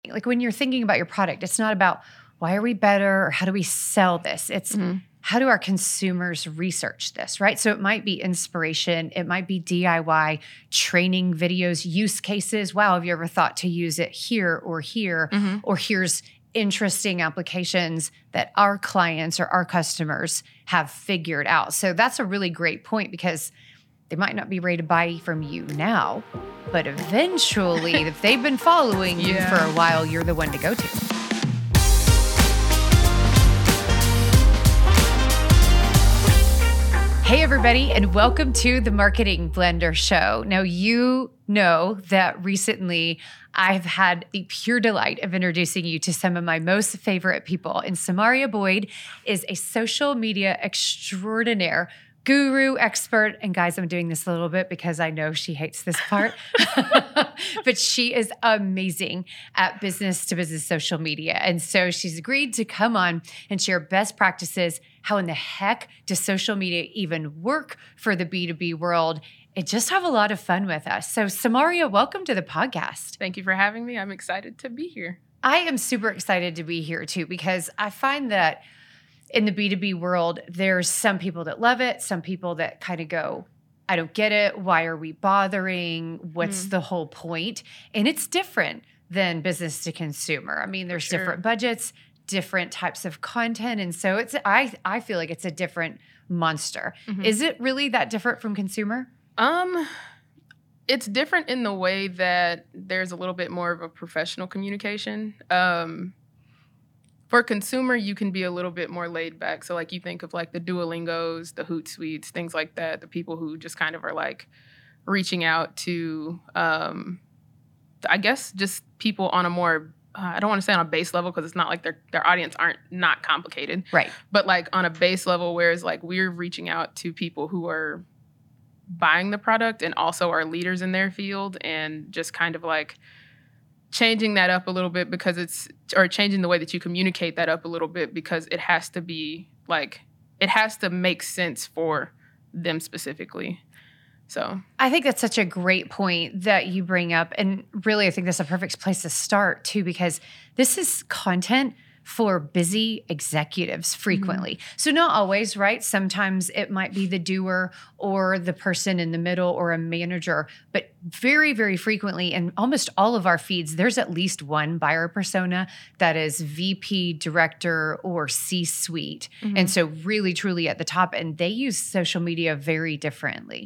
Like when you're thinking about your product, it's not about why are we better or how do we sell this? It's how do our consumers research this, right? So it might be inspiration. It might be DIY, training videos, use cases. Wow, have you ever thought to use it here? Or here's interesting applications that our clients or our customers have figured out. So that's a really great point because they might not be ready to buy from you now, but eventually, if they've been following you for a while, you're the one to go to. Hey, everybody, and welcome to the Marketing Blender Show. Now, you know that recently I've had the pure delight of introducing you to some of my most favorite people. And Samaria Boyd is a social media extraordinaire, guru, expert, and guys, I'm doing this a little bit because I know she hates this part, but she is amazing at business-to-business social media. And so she's agreed to come on and share best practices. How in the heck does social media even work for the B2B world? And just have a lot of fun with us. So Samaria, welcome to the podcast. Thank you for having me. I'm excited to be here. I am super excited to be here too, because I find that in the B2B world, there's some people that love it, some people that kind of go, I don't get it. Why are we bothering? What's the whole point? And it's different than business to consumer. I mean, there's different budgets, different types of content. And so it's I feel like it's a different monster. Is it really that different from consumer? It's different in the way that there's a little bit more of a professional communication. For consumer, you can be a little bit more laid back. So like you think of like the Duolingos, the Hootsuites, things like that, the people who just kind of are like reaching out to, I guess, just people on a more, I don't want to say on a base level because it's not like their audience aren't not complicated. Right. But like on a base level, whereas like we're reaching out to people who are buying the product and also are leaders in their field and just kind of like changing that up a little bit or changing the way that you communicate that up a little bit because it has to be like, it has to make sense for them specifically. So I think that's such a great point that you bring up. And really, I think that's a perfect place to start too, because this is content for busy executives frequently. So not always, right? Sometimes it might be the doer or the person in the middle or a manager, but very, very frequently in almost all of our feeds, there's at least one buyer persona that is VP, director, or C-suite. And so really, truly at the top, and they use social media very differently.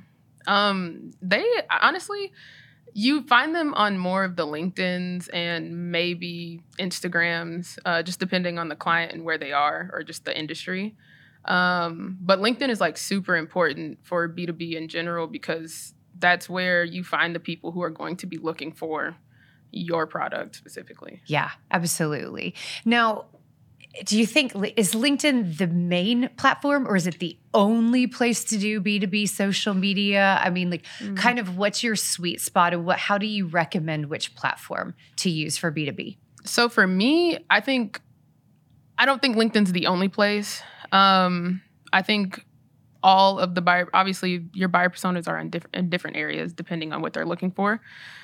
They honestly, you find them on more of the LinkedIns and maybe Instagrams, just depending on the client and where they are or just the industry. But LinkedIn is like super important for B2B in general because that's where you find the people who are going to be looking for your product specifically. Yeah, absolutely. Now, do you think, is LinkedIn the main platform or is it the only place to do B2B social media? I mean, like kind of what's your sweet spot and how do you recommend which platform to use for B2B? So for me, I don't think LinkedIn's the only place. I think all of the obviously your buyer personas are in different areas depending on what they're looking for.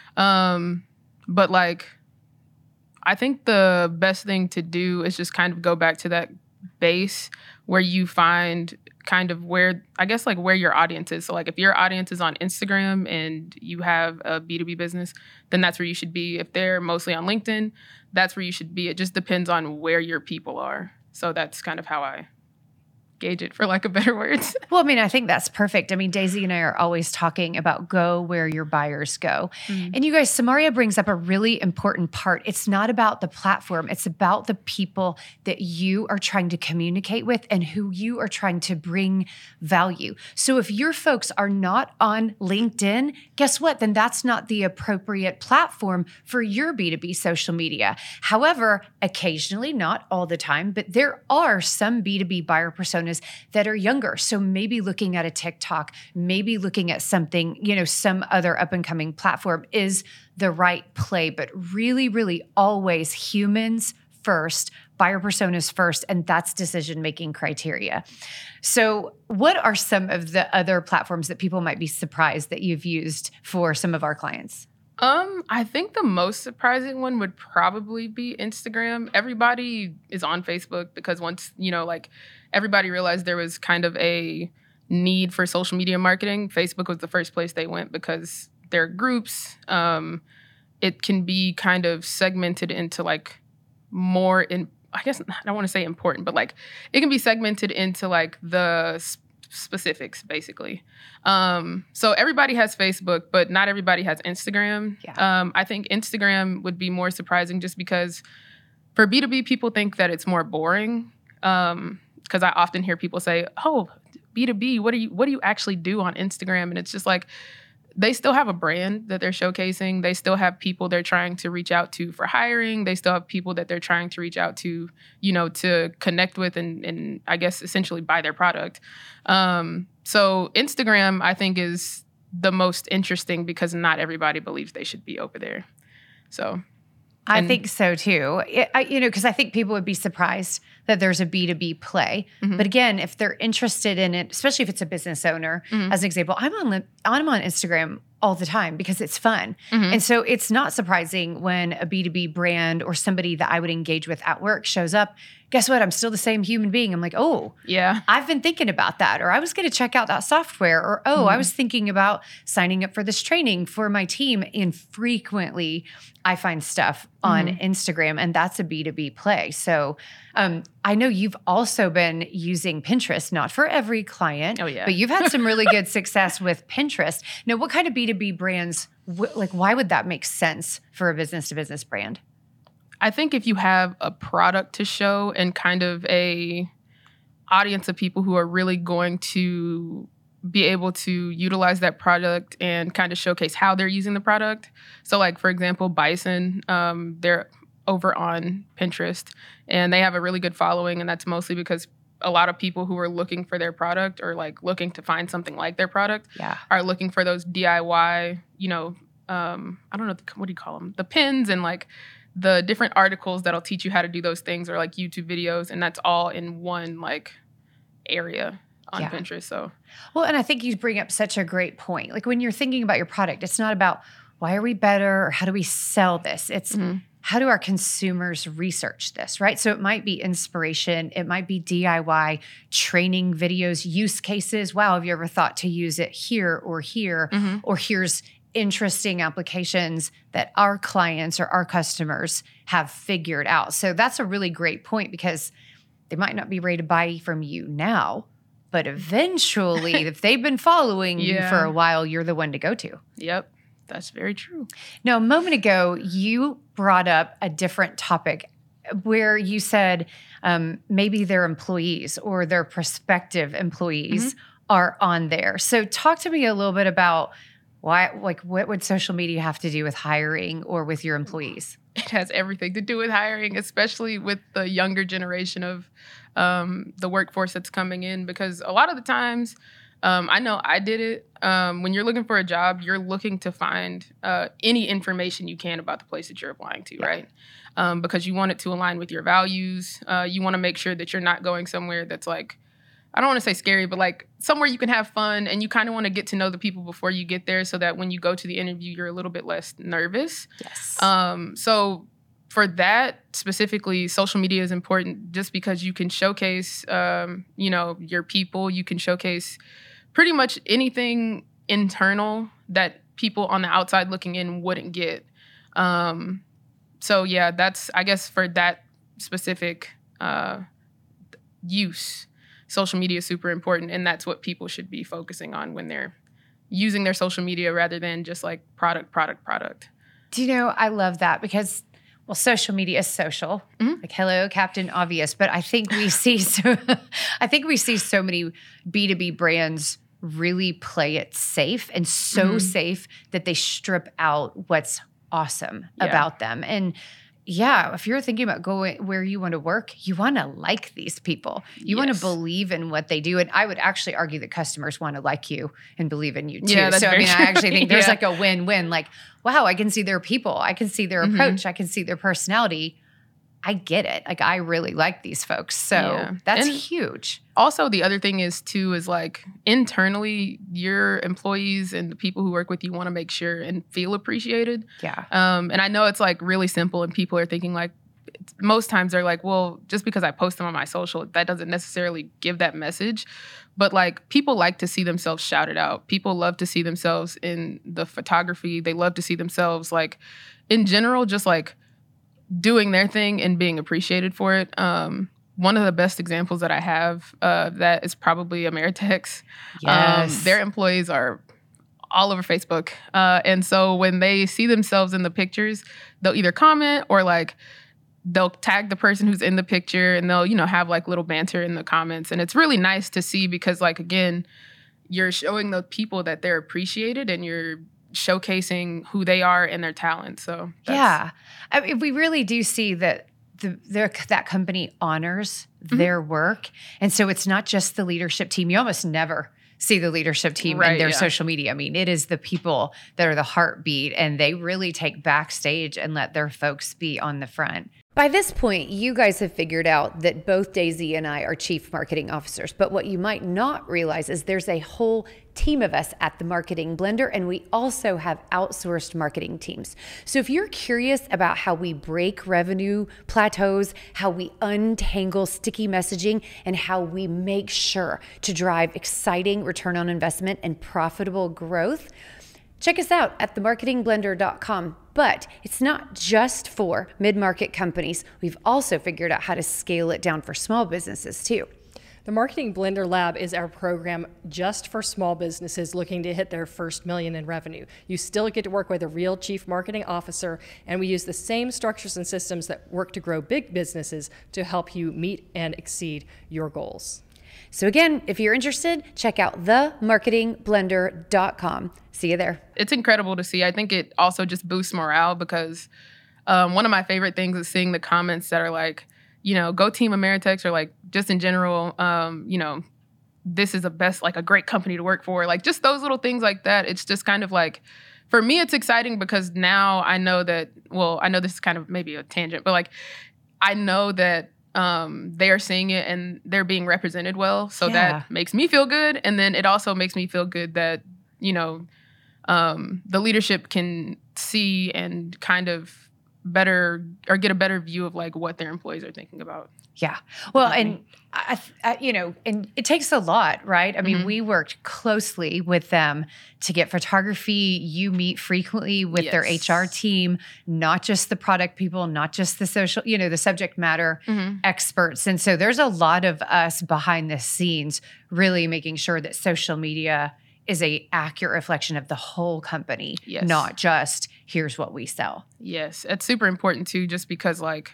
But like, I think the best thing to do is just kind of go back to that base where you find kind of where your audience is. So like if your audience is on Instagram and you have a B2B business, then that's where you should be. If they're mostly on LinkedIn, that's where you should be. It just depends on where your people are. So that's kind of how I gauge it, for lack of better words. Well, I mean, I think that's perfect. I mean, Daisy and I are always talking about go where your buyers go. And you guys, Samaria brings up a really important part. It's not about the platform. It's about the people that you are trying to communicate with and who you are trying to bring value. So if your folks are not on LinkedIn, guess what? Then that's not the appropriate platform for your B2B social media. However, occasionally, not all the time, but there are some B2B buyer personas that are younger. So maybe looking at a TikTok, maybe looking at something, some other up and coming platform is the right play, but really, really always humans first, buyer personas first, and that's decision-making criteria. So what are some of the other platforms that people might be surprised that you've used for some of our clients? I think the most surprising one would probably be Instagram. Everybody is on Facebook because once, like everybody realized there was kind of a need for social media marketing, Facebook was the first place they went because there are groups. It can be kind of segmented into like more I guess I don't want to say important, but like it can be segmented into like the specifics basically. So everybody has Facebook, but not everybody has Instagram. Yeah. I think Instagram would be more surprising just because for B2B, people think that it's more boring. Because I often hear people say, oh, B2B, what do you actually do on Instagram? And it's just like, they still have a brand that they're showcasing. They still have people they're trying to reach out to for hiring. They still have people that they're trying to reach out to, to connect with and I guess essentially buy their product. So Instagram, I think, is the most interesting because not everybody believes they should be over there. So I think so too. Because I think people would be surprised that there's a B2B play. Mm-hmm. But again, if they're interested in it, especially if it's a business owner, as an example, I'm on Instagram all the time because it's fun. Mm-hmm. And so it's not surprising when a B2B brand or somebody that I would engage with at work shows up. Guess what? I'm still the same human being. I'm like, oh, yeah, I've been thinking about that. Or I was going to check out that software. Or, I was thinking about signing up for this training for my team. And frequently I find stuff on Instagram, and that's a B2B play. So I know you've also been using Pinterest, not for every client, but you've had some really good success with Pinterest. Now, what kind of B2B brands, why would that make sense for a business-to-business brand? I think if you have a product to show and kind of a audience of people who are really going to be able to utilize that product and kind of showcase how they're using the product. So like, for example, Bison, they're over on Pinterest and they have a really good following. And that's mostly because a lot of people who are looking for their product or like looking to find something like their product are looking for those DIY, I don't know, what do you call them? The pins and like the different articles that'll teach you how to do those things or like YouTube videos. And that's all in one like area on Pinterest. So, well, and I think you bring up such a great point. Like when you're thinking about your product, it's not about why are we better or how do we sell this? It's how do our consumers research this, right? So it might be inspiration. It might be DIY, training videos, use cases. Wow, have you ever thought to use it here? Or here's interesting applications that our clients or our customers have figured out. So that's a really great point because they might not be ready to buy from you now, but eventually, if they've been following you for a while, you're the one to go to. Yep, that's very true. Now, a moment ago, you brought up a different topic where you said maybe their employees or their prospective employees are on there. So talk to me a little bit about what would social media have to do with hiring or with your employees? It has everything to do with hiring, especially with the younger generation of the workforce that's coming in. Because a lot of the times, I know I did it. When you're looking for a job, you're looking to find any information you can about the place that you're applying to, right? Because you want it to align with your values. You want to make sure that you're not going somewhere that's like, I don't want to say scary, but like somewhere you can have fun and you kind of want to get to know the people before you get there so that when you go to the interview, you're a little bit less nervous. Yes. So for that specifically, social media is important just because you can showcase, your people. You can showcase pretty much anything internal that people on the outside looking in wouldn't get. So yeah, that's, I guess for that specific use, social media is super important, and that's what people should be focusing on when they're using their social media rather than just like product. Do you know, I love that because, well, social media is social. Like, hello, Captain Obvious. But I think we see so many B2B brands really play it safe and so safe that they strip out what's awesome about them. And yeah, if you're thinking about going where you want to work, you want to like these people. You want to believe in what they do. And I would actually argue that customers want to like you and believe in you too. Yeah, so I mean, true. I actually think there's like a win-win. Like, wow, I can see their people. I can see their approach. I can see their personality. I get it. Like, I really like these folks. So that's huge. Also, the other thing is too, is like internally, your employees and the people who work with you want to make sure and feel appreciated. Yeah. And I know it's like really simple and people are thinking like, most times they're like, well, just because I post them on my social, that doesn't necessarily give that message. But like people like to see themselves shouted out. People love to see themselves in the photography. They love to see themselves like in general, just like doing their thing and being appreciated for it. One of the best examples that I have that is probably Ameritex. Yes. Their employees are all over Facebook. And so when they see themselves in the pictures, they'll either comment or like they'll tag the person who's in the picture and they'll, you know, have like little banter in the comments. And it's really nice to see because like, again, you're showing the people that they're appreciated and you're showcasing who they are and their talent. So yeah, I mean, we really do see that that company honors their work. And so it's not just the leadership team. You almost never see the leadership team in their social media. I mean, it is the people that are the heartbeat, and they really take backstage and let their folks be on the front. By this point, you guys have figured out that both Daisy and I are chief marketing officers. But what you might not realize is there's a whole team of us at the Marketing Blender, and we also have outsourced marketing teams. So if you're curious about how we break revenue plateaus, how we untangle sticky messaging, and how we make sure to drive exciting return on investment and profitable growth, check us out at themarketingblender.com. But it's not just for mid-market companies. We've also figured out how to scale it down for small businesses too. The Marketing Blender Lab is our program just for small businesses looking to hit their first $1 million in revenue. You still get to work with a real chief marketing officer, and we use the same structures and systems that work to grow big businesses to help you meet and exceed your goals. So again, if you're interested, check out themarketingblender.com. See you there. It's incredible to see. I think it also just boosts morale because one of my favorite things is seeing the comments that are like, you know, go Team Ameritex, or like just in general, you know, this is the best, like a great company to work for. Like just those little things like that. It's just kind of like, for me, it's exciting because now I know that, well, I know this is kind of maybe a tangent, but like, I know that they are seeing it and they're being represented well. So that makes me feel good. And then it also makes me feel good that, you know, the leadership can see and kind of better or get a better view of like what their employees are thinking about. Yeah. Well, and I you know, and it takes a lot, right? I mean, we worked closely with them to get photography. You meet frequently with their HR team, not just the product people, not just the social, you know, the subject matter experts. And so there's a lot of us behind the scenes really making sure that social media is a accurate reflection of the whole company, not just here's what we sell. Yes, it's super important too, just because like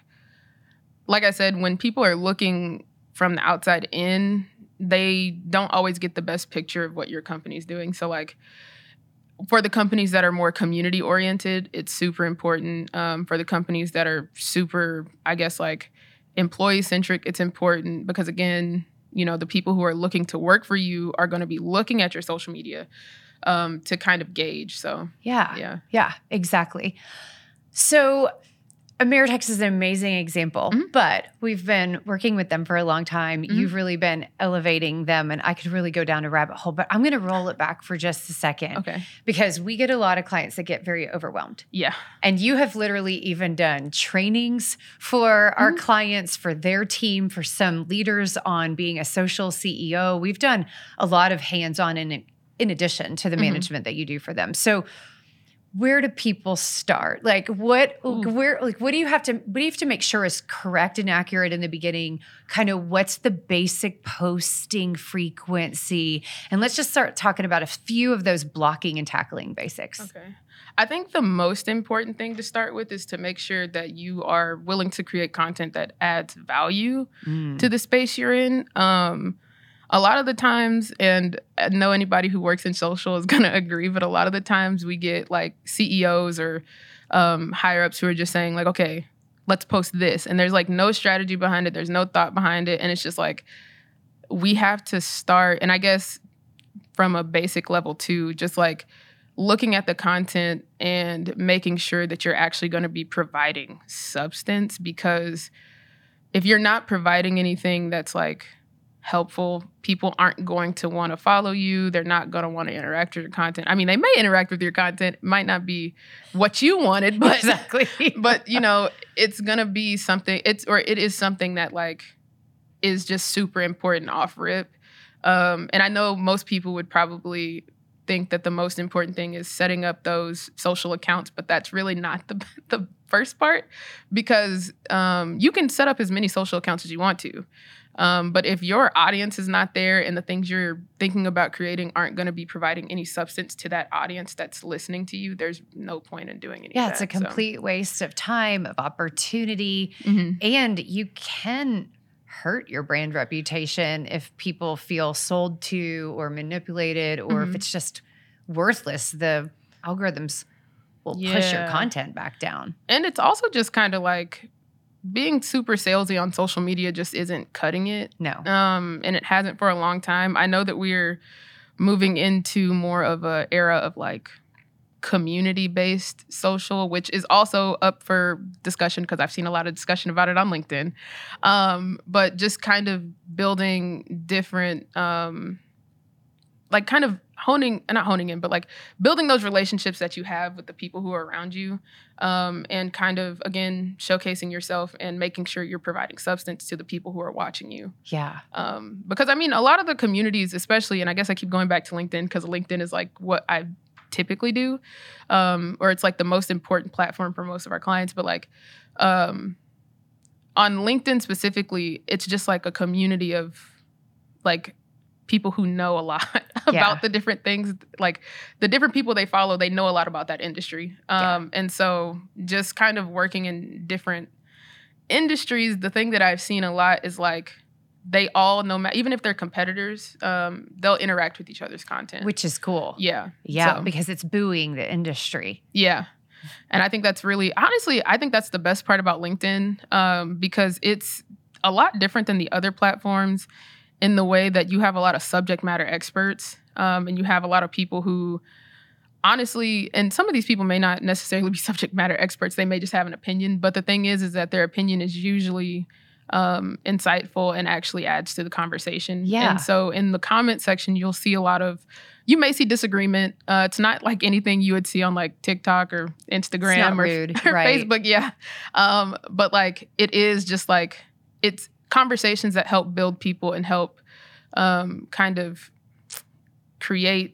I said, when people are looking from the outside in, they don't always get the best picture of what your company's doing. So like for the companies that are more community oriented, it's super important. For the companies that are super, I guess, like employee centric, it's important because again, you know, the people who are looking to work for you are going to be looking at your social media to kind of gauge. So yeah, exactly. So Ameritex is an amazing example, but we've been working with them for a long time. You've really been elevating them, and I could really go down a rabbit hole, but I'm going to roll it back for just a second. Okay. Because we get a lot of clients that get very overwhelmed. Yeah. And you have literally even done trainings for our clients, for their team, for some leaders on being a social CEO. We've done a lot of hands-on in addition to the management that you do for them. So where do people start? Like what do you have to make sure is correct and accurate in the beginning? Kind of what's the basic posting frequency? And let's just start talking about a few of those blocking and tackling basics. Okay. I think the most important thing to start with is to make sure that you are willing to create content that adds value to the space you're in. A lot of the times, and I know anybody who works in social is going to agree, but a lot of the times we get like CEOs or higher ups who are just saying like, okay, let's post this. And there's like no strategy behind it. There's no thought behind it. And it's just like, we have to start. And I guess from a basic level too, just like looking at the content and making sure that you're actually going to be providing substance, because if you're not providing anything that's like helpful, people aren't going to want to follow you. They're not going to want to interact with your content. I mean, they may interact with your content. It might not be what you wanted, but Exactly. but you know, it's going to be something, it is something that like is just super important off rip. And I know most people would probably think that the most important thing is setting up those social accounts, but that's really not the first part, because you can set up as many social accounts as you want to. But if your audience is not there and the things you're thinking about creating aren't going to be providing any substance to that audience that's listening to you, there's no point in doing any of that. Yeah, it's a complete waste of time, of opportunity, and you can hurt your brand reputation if people feel sold to or manipulated, or if it's just worthless. The algorithms will push your content back down. And it's also just kind of like being super salesy on social media just isn't cutting it. No. And it hasn't for a long time. I know that we're moving into more of an era of like community-based social, which is also up for discussion because I've seen a lot of discussion about it on LinkedIn. But just kind of building different, like kind of building those relationships that you have with the people who are around you, and kind of, again, showcasing yourself and making sure you're providing substance to the people who are watching you. Yeah. Because, I mean, a lot of the communities, especially, and I guess I keep going back to LinkedIn because LinkedIn is like what I typically do, or it's like the most important platform for most of our clients. But like on LinkedIn specifically, it's just like a community of like people who know a lot about the different things, like the different people they follow, they know a lot about that industry. And so just kind of working in different industries, the thing that I've seen a lot is like they all know, even if they're competitors, they'll interact with each other's content. Which is cool. Yeah. Yeah, So, because it's buoying the industry. yeah. And I think that's really, honestly, I think that's the best part about LinkedIn, because it's a lot different than the other platforms in the way that you have a lot of subject matter experts, and you have a lot of people who, honestly, and some of these people may not necessarily be subject matter experts. They may just have an opinion. But the thing is that their opinion is usually insightful and actually adds to the conversation. Yeah. And so in the comment section, you'll see a lot of, you may see disagreement. It's not like anything you would see on like TikTok or Instagram It's not or, rude, or right. Facebook. Yeah. But like, it is just like, it's conversations that help build people and help kind of create,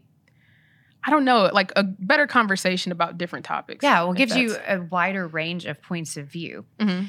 I don't know, like a better conversation about different topics. Yeah, well, it gives you a wider range of points of view.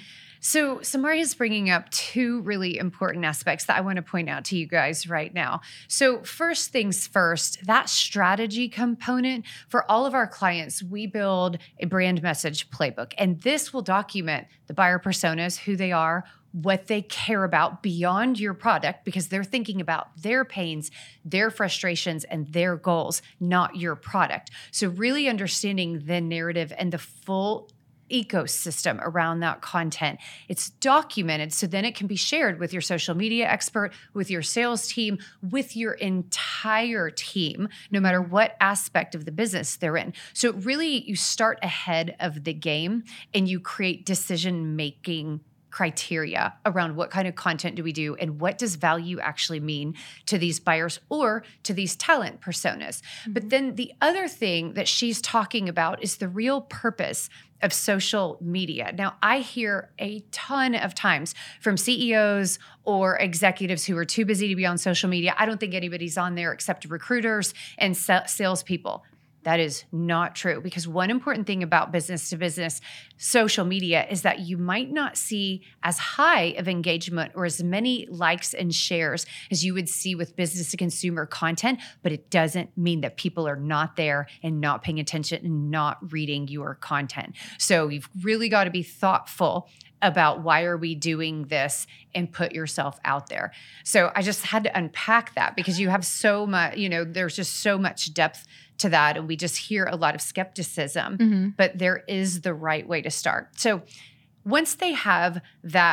So Samaria is bringing up two really important aspects that I want to point out to you guys right now. So first things first, that strategy component, for all of our clients, we build a brand message playbook. And this will document the buyer personas, who they are, what they care about beyond your product, because they're thinking about their pains, their frustrations, and their goals, not your product. So really understanding the narrative and the full ecosystem around that content. It's documented so then it can be shared with your social media expert, with your sales team, with your entire team, no matter what aspect of the business they're in. So really, you start ahead of the game and you create decision-making criteria around what kind of content do we do and what does value actually mean to these buyers or to these talent personas. But then the other thing that she's talking about is the real purpose of social media. Now, I hear a ton of times from CEOs or executives who are too busy to be on social media. I don't think anybody's on there except recruiters and salespeople. That is not true, because one important thing about business to business social media is that you might not see as high of engagement or as many likes and shares as you would see with business to consumer content, but it doesn't mean that people are not there and not paying attention and not reading your content. So you've really got to be thoughtful about why are we doing this and put yourself out there. So I just had to unpack that because you have so much, there's just so much depth to that. And we just hear a lot of skepticism, but there is the right way to start. So once they have that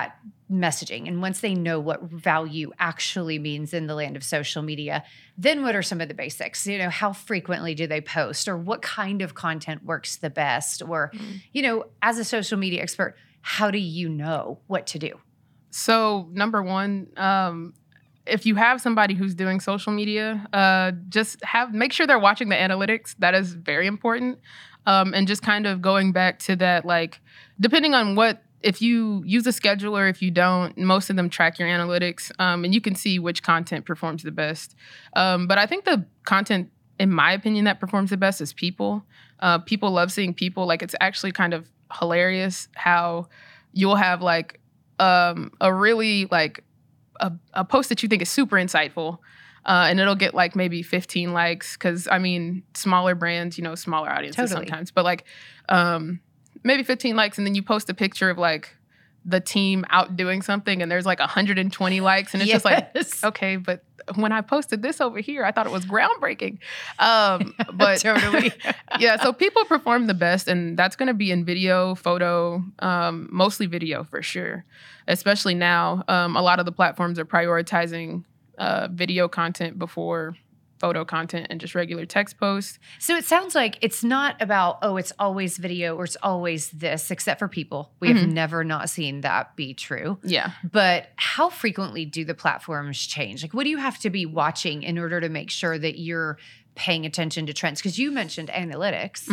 messaging and once they know what value actually means in the land of social media, then what are some of the basics? How frequently do they post, or what kind of content works the best? Or, as a social media expert, how do you know what to do? So number one, if you have somebody who's doing social media, make sure they're watching the analytics. That is very important. And just kind of going back to that, like, depending on if you use a scheduler, if you don't, most of them track your analytics, and you can see which content performs the best. But I think the content, in my opinion, that performs the best is people. People love seeing people. Like, it's actually kind of hilarious how you'll have like a really like a post that you think is super insightful, and it'll get like maybe 15 likes. Because I mean, smaller brands, smaller audiences sometimes, but like maybe 15 likes, and then you post a picture of like the team out doing something, and there's like 120 likes, and it's just like, okay, but when I posted this over here, I thought it was groundbreaking. But totally. Yeah, so people perform the best, and that's going to be in video, photo, mostly video for sure. Especially now, a lot of the platforms are prioritizing video content before photo content and just regular text posts. So it sounds like it's not about, it's always video or it's always this, except for people. We have never not seen that be true. Yeah. But how frequently do the platforms change? Like, what do you have to be watching in order to make sure that you're paying attention to trends? Because you mentioned analytics.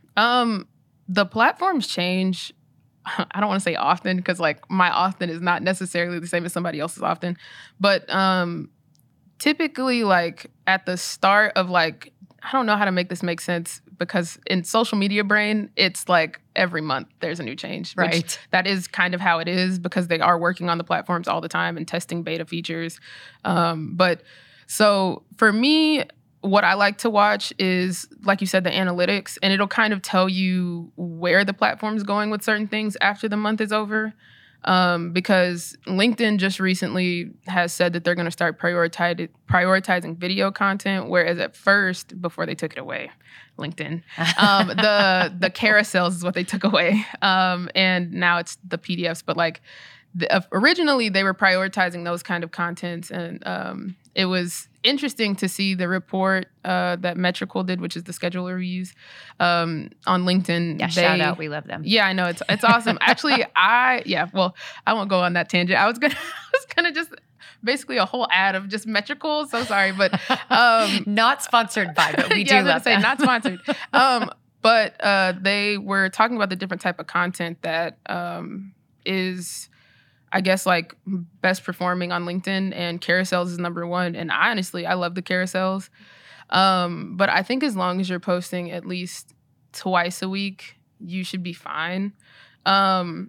The platforms change. I don't want to say often, because like my often is not necessarily the same as somebody else's often. But typically, like at the start of like, I don't know how to make this make sense, because in social media brain, it's like every month there's a new change. Right. Which that is kind of how it is, because they are working on the platforms all the time and testing beta features. But so for me, what I like to watch is, like you said, the analytics, and it'll kind of tell you where the platform's going with certain things after the month is over. Because LinkedIn just recently has said that they're going to start prioritizing video content, whereas at first, before they took it away, LinkedIn, the carousels is what they took away, and now it's the PDFs. But like originally, they were prioritizing those kind of contents, and it was interesting to see the report that Metrical did, which is the scheduler we use, on LinkedIn. Yeah, shout out. We love them. Yeah, I know. It's awesome. Actually, I won't go on that tangent. I was gonna just basically a whole ad of just Metrical. So sorry, but not sponsored by, but we do love say them. Not sponsored. But they were talking about the different type of content that is, I guess, like best performing on LinkedIn, and carousels is number one. And I love the carousels. But I think as long as you're posting at least twice a week, you should be fine. And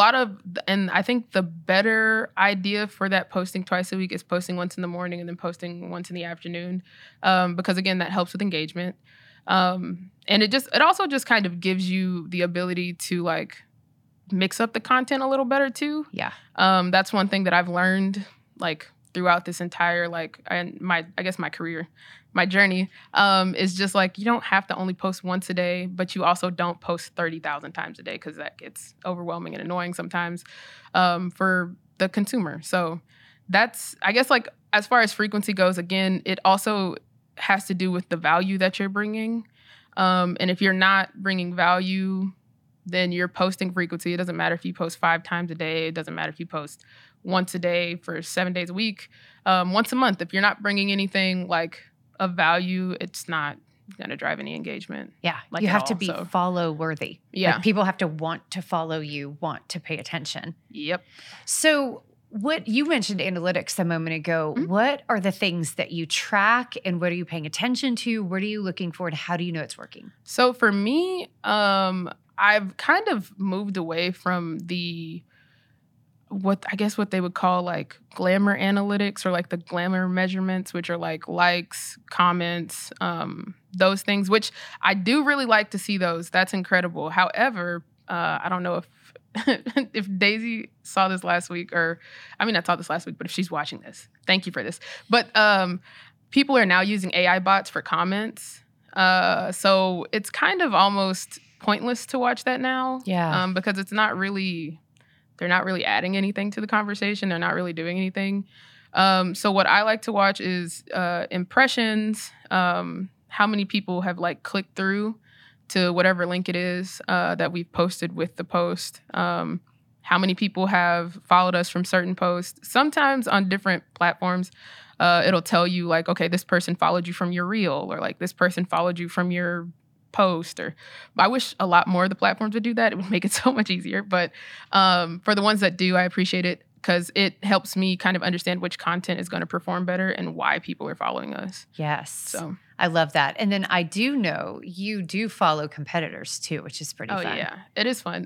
I think the better idea for that posting twice a week is posting once in the morning and then posting once in the afternoon. Because again, that helps with engagement. And it also just kind of gives you the ability to like mix up the content a little better too. Yeah. That's one thing that I've learned like throughout this entire my career, my journey, is just like you don't have to only post once a day, but you also don't post 30,000 times a day, because that gets overwhelming and annoying sometimes for the consumer. So that's, I guess, like as far as frequency goes, again, it also has to do with the value that you're bringing. And if you're not bringing value, then your posting frequency, it doesn't matter if you post 5 times a day. It doesn't matter if you post once a day for 7 days a week, once a month. If you're not bringing anything like of value, it's not going to drive any engagement. Yeah. Like you have all, to be so. follow worthy. Yeah. Like people have to want to follow you, want to pay attention. Yep. So what you mentioned analytics a moment ago, what are the things that you track, and what are you paying attention to? What are you looking for, and how do you know it's working? So for me, I've kind of moved away from what they would call like glamour analytics, or like the glamour measurements, which are like likes, comments, those things, which I do really like to see those. That's incredible. However, I don't know if Daisy saw this last week, but if she's watching this, thank you for this. But people are now using AI bots for comments. So it's kind of almost pointless to watch that now. Yeah. Because it's not really they're not really adding anything to the conversation. They're not really doing anything. So what I like to watch is impressions, how many people have like clicked through to whatever link it is that we've posted with the post. How many people have followed us from certain posts. Sometimes on different platforms, it'll tell you like, okay, this person followed you from your reel, or like this person followed you from your post. Or I wish a lot more of the platforms would do that. It would make it so much easier. But for the ones that do, I appreciate it because it helps me kind of understand which content is going to perform better and why people are following us. Yes. So I love that. And then I do know you do follow competitors too, which is pretty fun. Oh yeah, it is fun.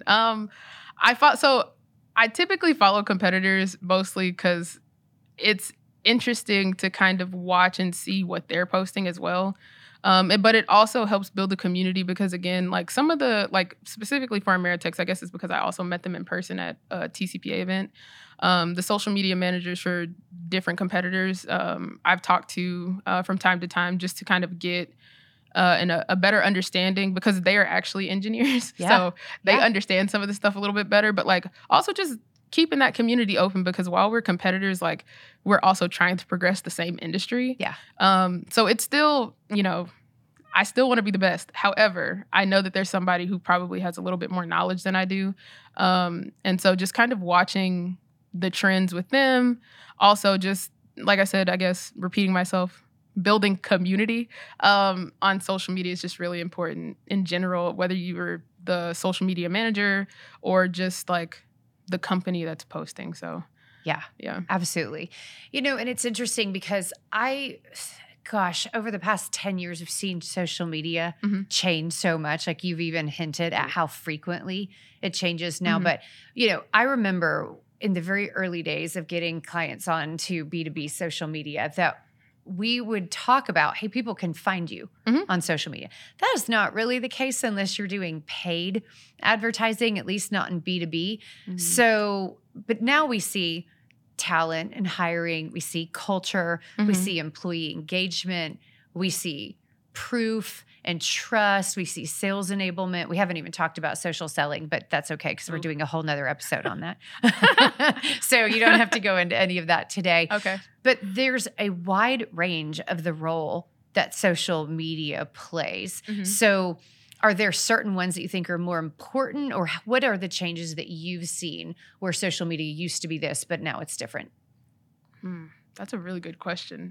I typically follow competitors mostly because it's interesting to kind of watch and see what they're posting as well. But it also helps build a community because, again, like some of the, like specifically for Ameritex, I guess it's because I also met them in person at a TCPA event. The social media managers for different competitors I've talked to from time to time just to kind of get a better understanding because they are actually engineers. Yeah. So they understand some of the stuff a little bit better, but like also just keeping that community open because while we're competitors, like we're also trying to progress the same industry. Yeah. So it's still, I still want to be the best. However, I know that there's somebody who probably has a little bit more knowledge than I do. And so just kind of watching the trends with them. Also just, like I said, I guess repeating myself, building community on social media is just really important in general, whether you're the social media manager or just like the company that's posting. So yeah, absolutely. And it's interesting because over the past 10 years, we've seen social media change so much. Like you've even hinted at how frequently it changes now. But, I remember in the very early days of getting clients on to B2B social media that we would talk about, hey, people can find you on social media. That is not really the case unless you're doing paid advertising, at least not in B2B. So, but now we see talent and hiring, we see culture, we see employee engagement, we see proof and trust, we see sales enablement. We haven't even talked about social selling, but that's okay because we're doing a whole nother episode on that. So you don't have to go into any of that today. Okay. But there's a wide range of the role that social media plays. So are there certain ones that you think are more important, or what are the changes that you've seen where social media used to be this, but now it's different? That's a really good question.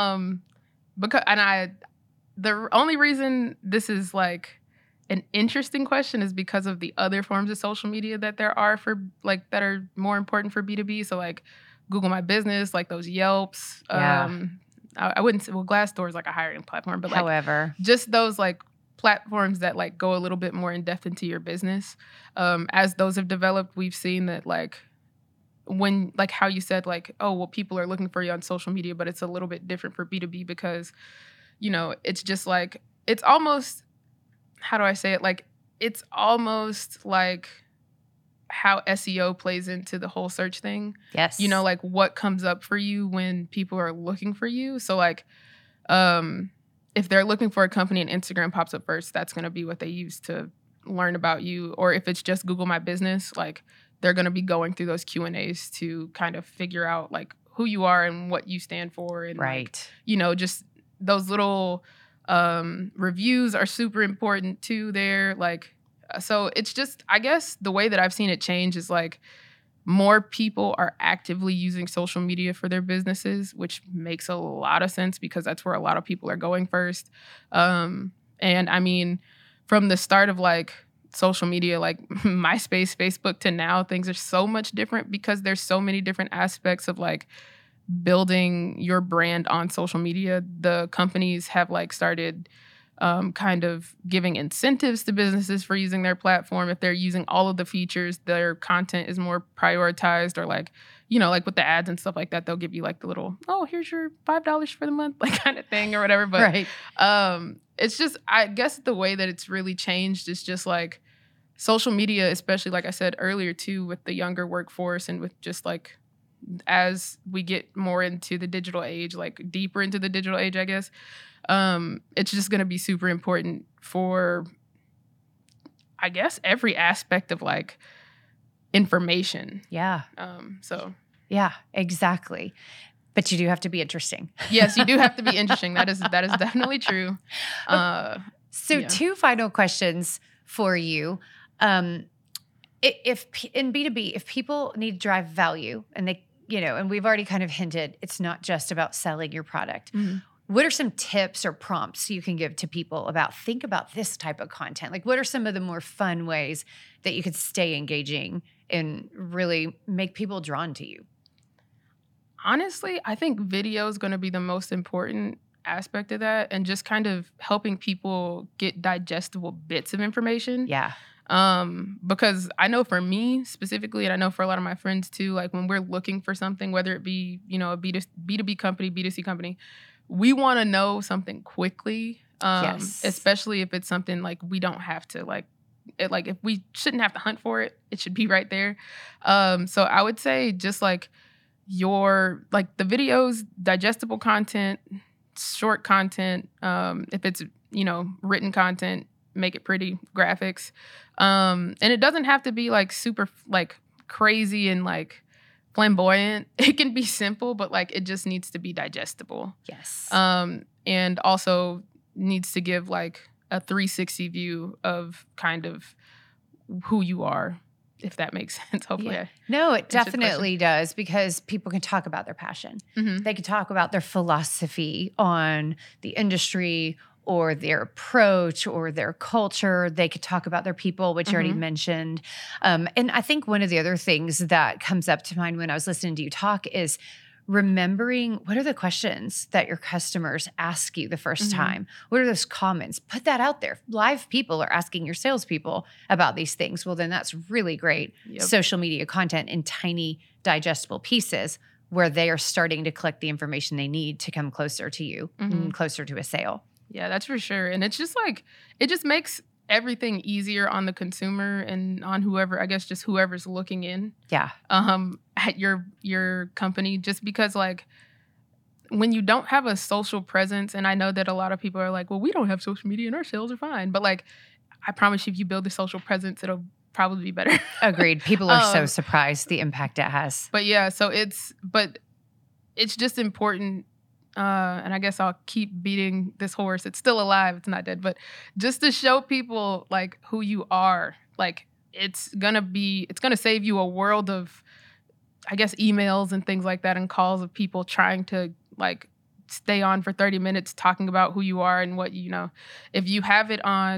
The only reason this is like an interesting question is because of the other forms of social media that there are for like that are more important for B2B. So like Google My Business, like those Yelps. I wouldn't say, Glassdoor is like a hiring platform, but like however, just those like platforms that like go a little bit more in depth into your business. As those have developed, we've seen that like when, like how you said, like, oh, well, people are looking for you on social media, but it's a little bit different for B2B because, it's just like, it's almost, how do I say it? Like, it's almost like how SEO plays into the whole search thing. Yes. Like what comes up for you when people are looking for you. So like, if they're looking for a company and Instagram pops up first, that's going to be what they use to learn about you. Or if it's just Google My Business, like they're going to be going through those Q&As to kind of figure out like who you are and what you stand for. And right. Like, just those little reviews are super important too there. Like, so it's just, I guess the way that I've seen it change is like more people are actively using social media for their businesses, which makes a lot of sense because that's where a lot of people are going first. And I mean, from the start of like social media, like MySpace, Facebook to now, things are so much different because there's so many different aspects of like building your brand on social media. The companies have like started kind of giving incentives to businesses for using their platform. If they're using all of the features, their content is more prioritized, or like, like with the ads and stuff like that, they'll give you like the little, oh, here's your $5 for the month, like kind of thing or whatever. But right. It's just, I guess the way that it's really changed is just like social media, especially like I said earlier too, with the younger workforce and with just like, as we get more into the digital age, like deeper into the digital age, I guess, it's just going to be super important for, I guess, every aspect of like information. Yeah. So Yeah, exactly. But you do have to be interesting. yes, you do have to be interesting. That is definitely true. So yeah. 2 final questions for you. If in B2B, if people need to drive value and they, and we've already kind of hinted, it's not just about selling your product. Mhm. What are some tips or prompts you can give to people about think about this type of content? Like, what are some of the more fun ways that you could stay engaging and really make people drawn to you? Honestly, I think video is going to be the most important aspect of that, and just kind of helping people get digestible bits of information. Yeah. Because I know for me specifically, and I know for a lot of my friends too, like when we're looking for something, whether it be, a B2B company, B2C company, we want to know something quickly. Yes. Especially if it's something like we don't have to if we shouldn't have to hunt for it, it should be right there. So I would say just like the videos, digestible content, short content, if it's, written content, make it pretty, graphics. And it doesn't have to be like super like crazy and like flamboyant. It can be simple, but like it just needs to be digestible. Yes. And also needs to give like a 360 view of kind of who you are, if that makes sense. Hopefully. Yeah. No, it definitely does, because people can talk about their passion. Mm-hmm. They can talk about their philosophy on the industry or their approach or their culture. They could talk about their people, which you already mentioned. And I think one of the other things that comes up to mind when I was listening to you talk is remembering what are the questions that your customers ask you the first time? What are those comments? Put that out there. Live people are asking your salespeople about these things. Well, then that's really great social media content in tiny digestible pieces where they are starting to collect the information they need to come closer to you and closer to a sale. Yeah, that's for sure. And it's just like, it just makes everything easier on the consumer and on whoever, I guess just whoever's looking in. Yeah. At your company, just because like when you don't have a social presence, and I know that a lot of people are like, well, we don't have social media and our sales are fine. But like, I promise you, if you build a social presence, it'll probably be better. Agreed. People are so surprised the impact it has. But yeah, so it's just important. And I guess I'll keep beating this horse. It's still alive. It's not dead. But just to show people like who you are, like it's gonna save you a world of, I guess, emails and things like that and calls of people trying to like stay on for 30 minutes talking about who you are and what you know. If you have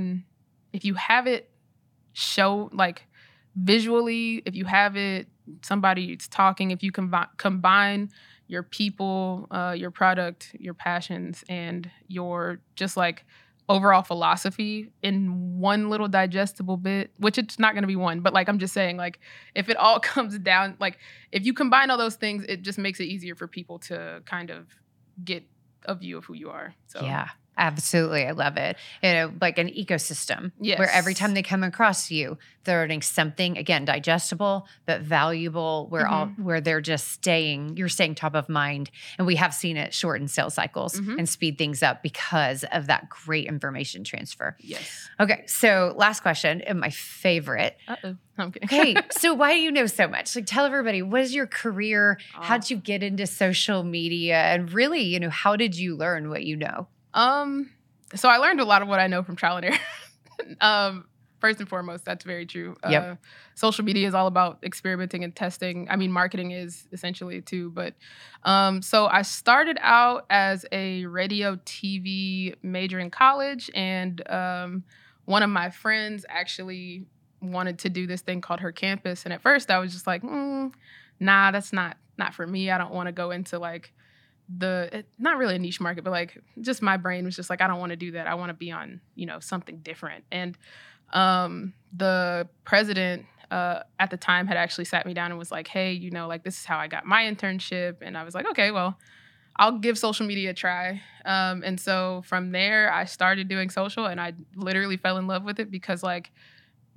it show like visually, if you have it, somebody's talking, if you combine your people, your product, your passions, and your just like overall philosophy in one little digestible bit, which it's not going to be one, but like I'm just saying, like if it all comes down, like if you combine all those things, it just makes it easier for people to kind of get a view of who you are. So yeah. Absolutely. I love it. Like an ecosystem Yes. where every time they come across you, they're learning something, again, digestible, but valuable, where they're just you're staying top of mind. And we have seen it shorten sales cycles and speed things up because of that great information transfer. Yes. Okay. So last question, and my favorite. Uh-oh. I'm kidding. Okay. So why do you know so much? Like tell everybody, what is your career? How did you get into social media? And really, how did you learn what you know? So I learned a lot of what I know from trial and error. First and foremost, that's very true. Social media is all about experimenting and testing. I mean, marketing is essentially too, but, so I started out as a radio TV major in college, and, one of my friends actually wanted to do this thing called Her Campus. And at first I was just like, nah, that's not for me. I don't want to go into like not really a niche market, but like just my brain was just like, I don't want to do that. I want to be on, something different. And the president at the time had actually sat me down and was like, hey, like this is how I got my internship. And I was like, okay, well, I'll give social media a try. And so from there I started doing social, and I literally fell in love with it because like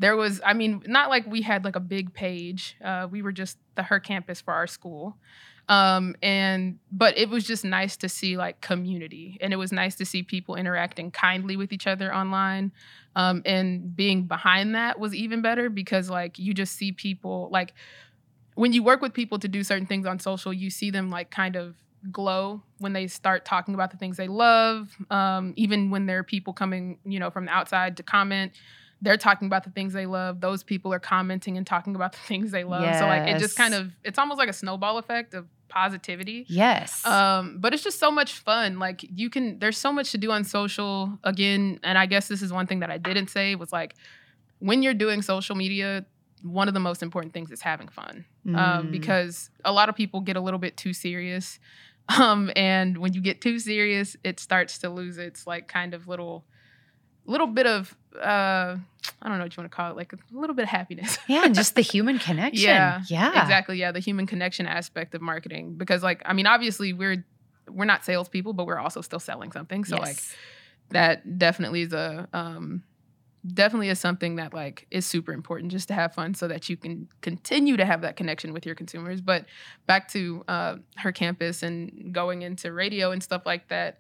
there was, I mean, not like we had like a big page. We were just the Her Campus for our school. But it was just nice to see like community, and it was nice to see people interacting kindly with each other online. And being behind that was even better, because like you just see people, like when you work with people to do certain things on social, you see them like kind of glow when they start talking about the things they love. Even when there are people coming, from the outside to comment, they're talking about the things they love. Those people are commenting and talking about the things they love. Yes. So like it just kind of, it's almost like a snowball effect of positivity. Yes. But it's just so much fun. Like there's so much to do on social again. And I guess this is one thing that I didn't say was like, when you're doing social media, one of the most important things is having fun. Because a lot of people get a little bit too serious. And when you get too serious, it starts to lose its like kind of little bit of, I don't know what you want to call it, like a little bit of happiness. Yeah, and just the human connection. Yeah, exactly. Yeah, the human connection aspect of marketing. Because like, I mean, obviously we're not salespeople, but we're also still selling something. So like that definitely is definitely is something that like is super important, just to have fun so that you can continue to have that connection with your consumers. But back to Her Campus and going into radio and stuff like that.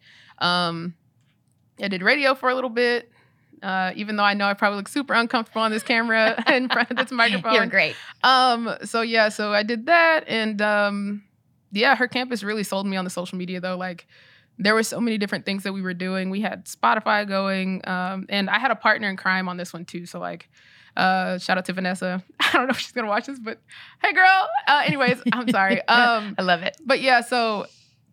I did radio for a little bit, even though I know I probably look super uncomfortable on this camera in front of this microphone. You're great. So I did that. And Her Campus really sold me on the social media though. Like there were so many different things that we were doing. We had Spotify going, and I had a partner in crime on this one too. So like, shout out to Vanessa. I don't know if she's going to watch this, but hey girl. Anyways, I'm sorry. I love it. But yeah, so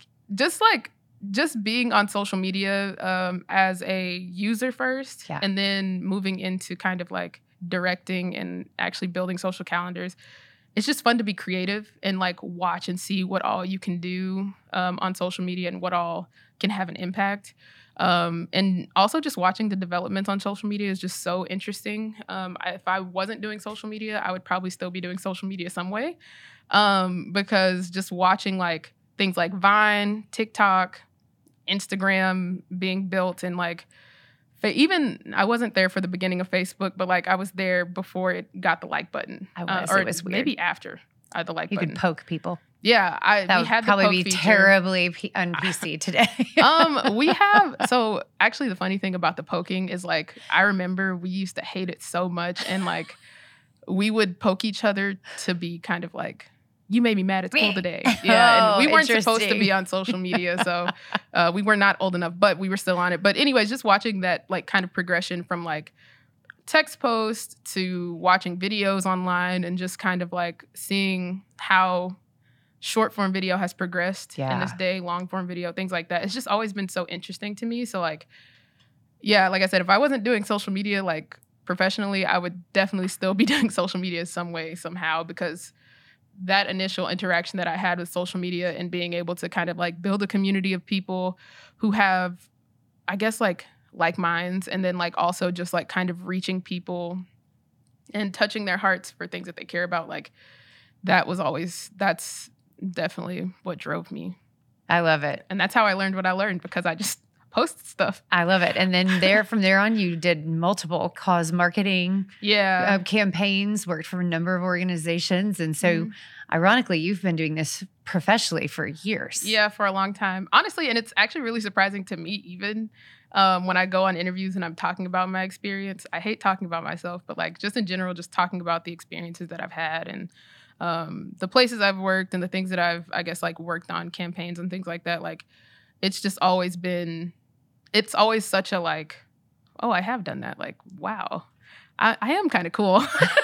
just being on social media as a user first, and then moving into kind of like directing and actually building social calendars. It's just fun to be creative and like watch and see what all you can do on social media and what all can have an impact. And also just watching the developments on social media is just so interesting. If I wasn't doing social media, I would probably still be doing social media some way, because just watching like things like Vine, TikTok, Instagram being built, and like even I wasn't there for the beginning of Facebook, but like I was there before it got the like button. It was weird. Maybe after the like button. You could poke people. Yeah, that would probably be terribly on PC today. We have, so actually the funny thing about the poking is like I remember we used to hate it so much, and like we would poke each other to be kind of like, you made me mad at school today. Yeah, and we weren't supposed to be on social media, so we were not old enough, but we were still on it. But anyways, just watching that like kind of progression from like text post to watching videos online, and just kind of like seeing how short form video has progressed in this day, long form video, things like that. It's just always been so interesting to me. So like, yeah, like I said, if I wasn't doing social media like professionally, I would definitely still be doing social media some way, somehow, because that initial interaction that I had with social media and being able to kind of like build a community of people who have, I guess, like minds, and then like also just like kind of reaching people and touching their hearts for things that they care about. Like that's definitely what drove me. I love it. And that's how I learned what I learned, because I just posted stuff. I love it. And then from there on, you did multiple cause marketing campaigns, worked for a number of organizations. And so ironically, you've been doing this professionally for years. Yeah, for a long time. Honestly, and it's actually really surprising to me even when I go on interviews and I'm talking about my experience. I hate talking about myself, but like just in general, just talking about the experiences that I've had and the places I've worked and the things that I've, I guess, like worked on, campaigns and things like that. Like, it's just always been, it's always such a like, oh, I have done that. Like, wow, I am kind of cool.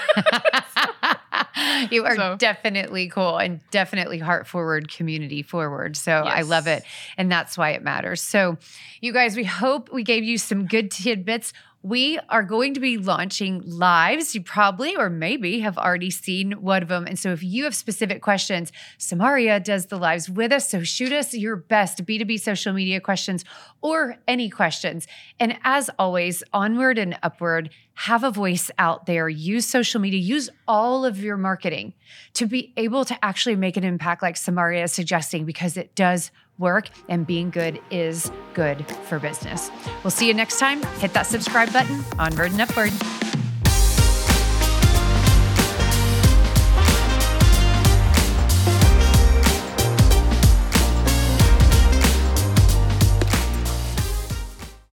You are definitely cool and definitely heart forward, community forward. So I love it. And that's why it matters. So you guys, we hope we gave you some good tidbits. We are going to be launching lives. You probably or maybe have already seen one of them. And so if you have specific questions, Samaria does the lives with us. So shoot us your best B2B social media questions or any questions. And as always, onward and upward, have a voice out there. Use social media. Use all of your marketing to be able to actually make an impact like Samaria is suggesting, because it does work, and being good is good for business. We'll see you next time. Hit that subscribe button. Onward and upward.